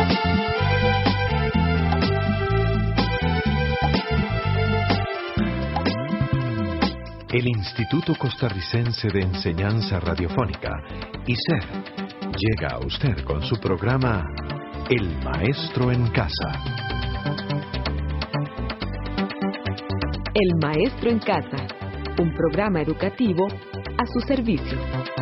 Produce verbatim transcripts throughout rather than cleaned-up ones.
El Instituto Costarricense de Enseñanza Radiofónica, I C E R, llega a usted con su programa El Maestro en Casa. El Maestro en Casa, un programa educativo a su servicio.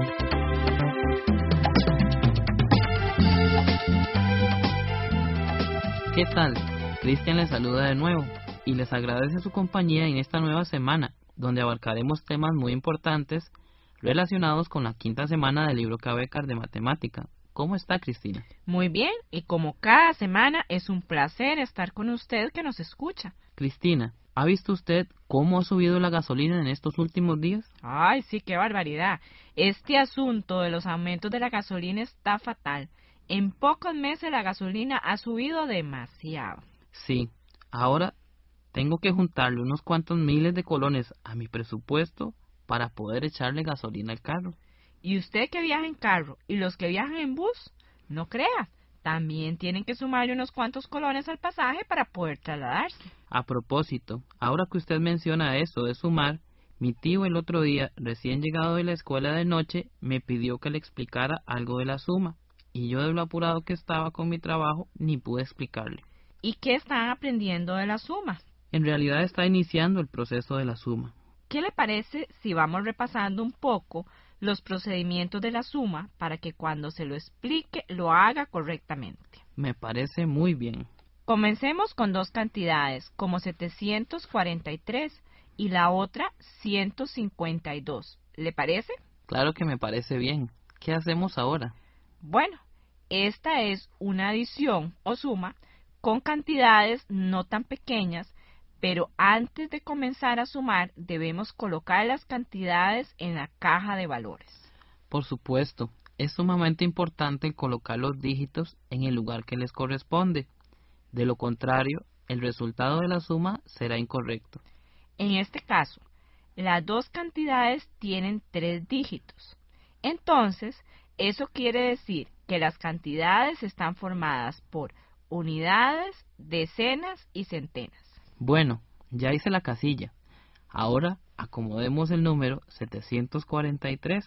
¿Qué tal? Cristian les saluda de nuevo y les agradece su compañía en esta nueva semana, donde abarcaremos temas muy importantes relacionados con la quinta semana del libro Cabecar de Matemática. ¿Cómo está, Cristina? Muy bien, y como cada semana es un placer estar con usted que nos escucha. Cristina, ¿ha visto usted cómo ha subido la gasolina en estos últimos días? Ay, sí, qué barbaridad. Este asunto de los aumentos de la gasolina está fatal. En pocos meses la gasolina ha subido demasiado. Sí, ahora tengo que juntarle unos cuantos miles de colones a mi presupuesto para poder echarle gasolina al carro. ¿Y usted que viaja en carro y los que viajan en bus? No crea, también tienen que sumarle unos cuantos colones al pasaje para poder trasladarse. A propósito, ahora que usted menciona eso de sumar, mi tío el otro día, recién llegado de la escuela de noche, me pidió que le explicara algo de la suma, y yo de lo apurado que estaba con mi trabajo, ni pude explicarle. ¿Y qué están aprendiendo de la suma? En realidad está iniciando el proceso de la suma. ¿Qué le parece si vamos repasando un poco los procedimientos de la suma para que cuando se lo explique lo haga correctamente? Me parece muy bien. Comencemos con dos cantidades, como setecientos cuarenta y tres y la otra ciento cincuenta y dos. ¿Le parece? Claro que me parece bien. ¿Qué hacemos ahora? Bueno, esta es una adición o suma con cantidades no tan pequeñas, pero antes de comenzar a sumar debemos colocar las cantidades en la caja de valores. Por supuesto, es sumamente importante colocar los dígitos en el lugar que les corresponde. De lo contrario, el resultado de la suma será incorrecto. En este caso, las dos cantidades tienen tres dígitos. Entonces, eso quiere decir que las cantidades están formadas por unidades, decenas y centenas. Bueno, ya hice la casilla. Ahora acomodemos el número setecientos cuarenta y tres.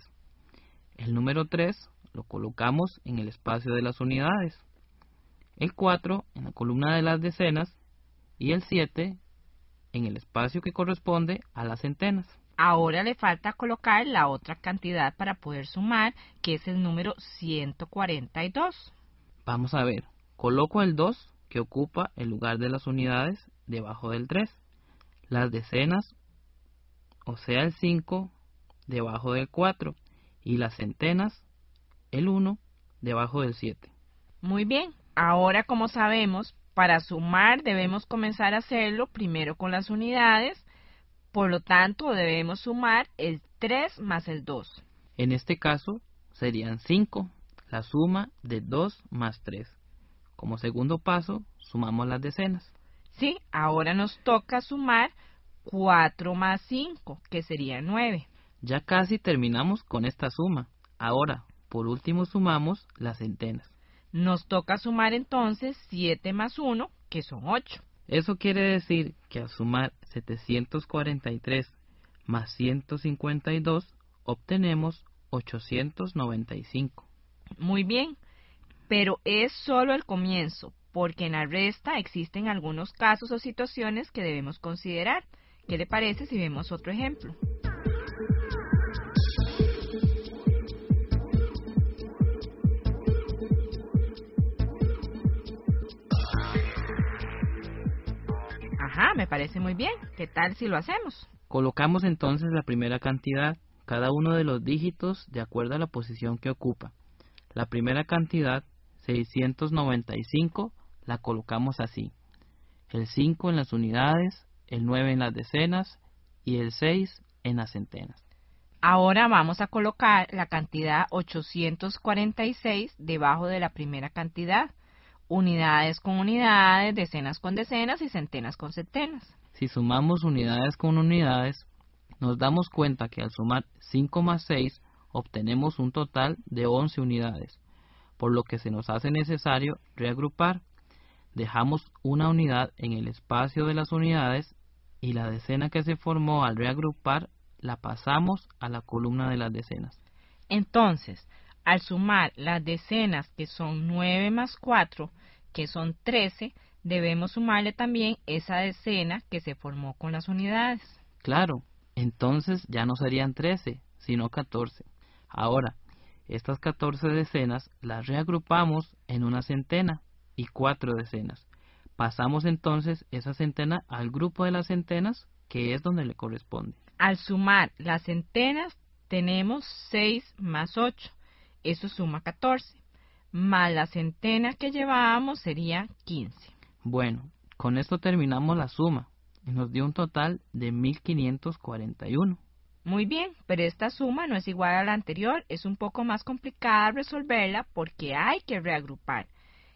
El número tres lo colocamos en el espacio de las unidades, el cuatro en la columna de las decenas y el siete en el espacio que corresponde a las centenas. Ahora le falta colocar la otra cantidad para poder sumar, que es el número ciento cuarenta y dos. Vamos a ver, coloco el dos que ocupa el lugar de las unidades debajo del tres, las decenas, o sea el cinco, debajo del cuatro, y las centenas, el uno, debajo del siete. Muy bien, ahora como sabemos, para sumar debemos comenzar a hacerlo primero con las unidades, por lo tanto debemos sumar el tres más el dos. En este caso serían cinco, la suma de dos más tres. Como segundo paso, sumamos las decenas. Sí, ahora nos toca sumar cuatro más cinco, que sería nueve. Ya casi terminamos con esta suma. Ahora, por último, sumamos las centenas. Nos toca sumar entonces siete más uno, que son ocho. Eso quiere decir que al sumar setecientos cuarenta y tres más ciento cincuenta y dos, obtenemos ochocientos noventa y cinco. Muy bien, pero es solo el comienzo, porque en la resta existen algunos casos o situaciones que debemos considerar. ¿Qué le parece si vemos otro ejemplo? Ajá, me parece muy bien. ¿Qué tal si lo hacemos? Colocamos entonces la primera cantidad, cada uno de los dígitos de acuerdo a la posición que ocupa. La primera cantidad, seiscientos noventa y cinco, la colocamos así. El cinco en las unidades, el nueve en las decenas y el seis en las centenas. Ahora vamos a colocar la cantidad ochocientos cuarenta y seis debajo de la primera cantidad. Unidades con unidades, decenas con decenas y centenas con centenas. Si sumamos unidades con unidades, nos damos cuenta que al sumar cinco más seis obtenemos un total de once unidades. por lo que se nos hace necesario reagrupar. Dejamos una unidad en el espacio de las unidades y la decena que se formó al reagrupar la pasamos a la columna de las decenas. Entonces, al sumar las decenas, que son nueve más cuatro, que son trece, debemos sumarle también esa decena que se formó con las unidades. Claro, entonces ya no serían trece, sino catorce. Ahora, estas catorce decenas las reagrupamos en una centena y cuatro decenas. Pasamos entonces esa centena al grupo de las centenas, que es donde le corresponde. Al sumar las centenas, tenemos seis más ocho. Eso suma catorce. Más la centena que llevábamos sería quince. Bueno, con esto terminamos la suma y nos dio un total de mil quinientos cuarenta y uno. Muy bien, pero esta suma no es igual a la anterior. Es un poco más complicada resolverla porque hay que reagrupar.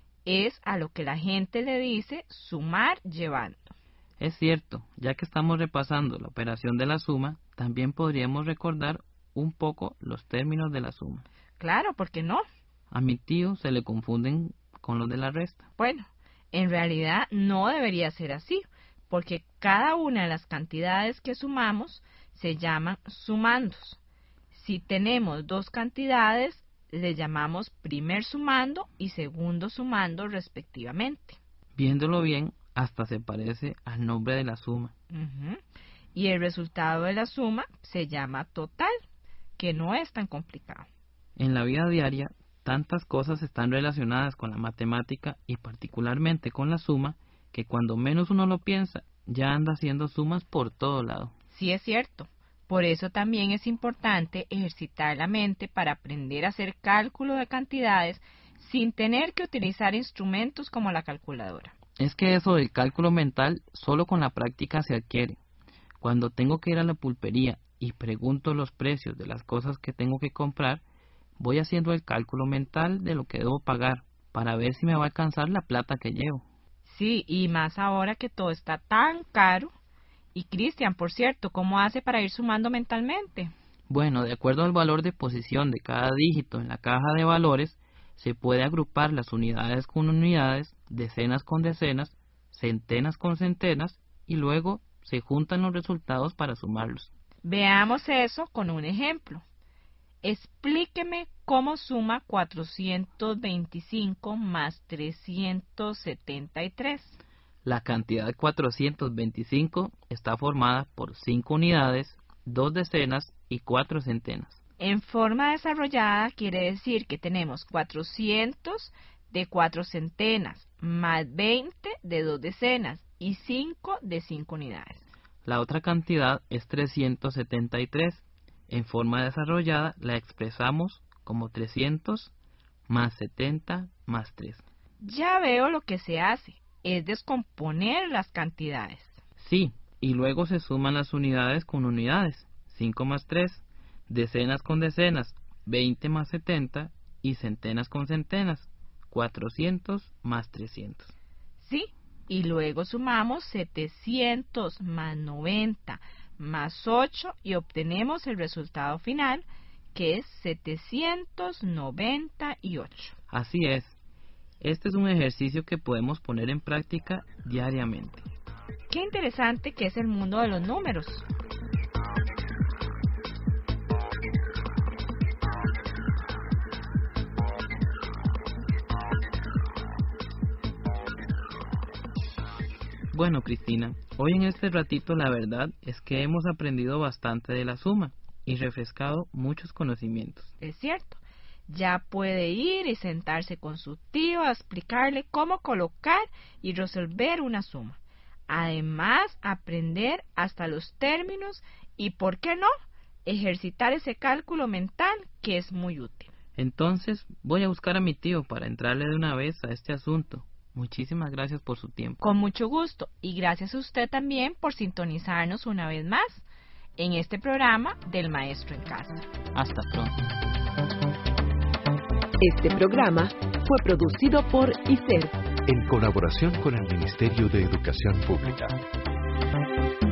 Es a lo que la gente le dice sumar llevando. Es cierto, ya que estamos repasando la operación de la suma, también podríamos recordar un poco los términos de la suma. Claro, ¿por qué no? A mi tío se le confunden con los de la resta. Bueno, en realidad no debería ser así, porque cada una de las cantidades que sumamos se llaman sumandos. Si tenemos dos cantidades, le llamamos primer sumando y segundo sumando respectivamente. Viéndolo bien, hasta se parece al nombre de la suma. Uh-huh. Y el resultado de la suma se llama total, que no es tan complicado. En la vida diaria, tantas cosas están relacionadas con la matemática y particularmente con la suma, que cuando menos uno lo piensa, ya anda haciendo sumas por todo lado. Sí, es cierto. Por eso también es importante ejercitar la mente para aprender a hacer cálculo de cantidades sin tener que utilizar instrumentos como la calculadora. Es que eso del cálculo mental solo con la práctica se adquiere. Cuando tengo que ir a la pulpería y pregunto los precios de las cosas que tengo que comprar, voy haciendo el cálculo mental de lo que debo pagar para ver si me va a alcanzar la plata que llevo. Sí, y más ahora que todo está tan caro. Y Cristian, por cierto, ¿cómo hace para ir sumando mentalmente? Bueno, de acuerdo al valor de posición de cada dígito en la caja de valores, se puede agrupar las unidades con unidades, decenas con decenas, centenas con centenas, y luego se juntan los resultados para sumarlos. Veamos eso con un ejemplo. Explíqueme cómo suma cuatrocientos veinticinco más trescientos setenta y tres. La cantidad cuatrocientos veinticinco está formada por cinco unidades, dos decenas y cuatro centenas. En forma desarrollada quiere decir que tenemos cuatrocientos de cuatro centenas, más veinte de dos decenas y cinco de cinco unidades. La otra cantidad es trescientos setenta y tres. En forma desarrollada la expresamos como trescientos más setenta más tres. Ya veo lo que se hace. Es descomponer las cantidades. Sí, y luego se suman las unidades con unidades, cinco más tres, decenas con decenas, veinte más setenta, y centenas con centenas, cuatrocientos más trescientos. Sí, y luego sumamos setecientos más noventa más ocho y obtenemos el resultado final, que es setecientos noventa y ocho. Así es. Este es un ejercicio que podemos poner en práctica diariamente. Qué interesante que es el mundo de los números. Bueno, Cristina, hoy en este ratito la verdad es que hemos aprendido bastante de la suma y refrescado muchos conocimientos. Es cierto. Ya puede ir y sentarse con su tío a explicarle cómo colocar y resolver una suma. Además, aprender hasta los términos y, ¿por qué no?, ejercitar ese cálculo mental que es muy útil. Entonces, voy a buscar a mi tío para entrarle de una vez a este asunto. Muchísimas gracias por su tiempo. Con mucho gusto, y gracias a usted también por sintonizarnos una vez más en este programa del Maestro en Casa. Hasta pronto. Este programa fue producido por I C E R en colaboración con el Ministerio de Educación Pública.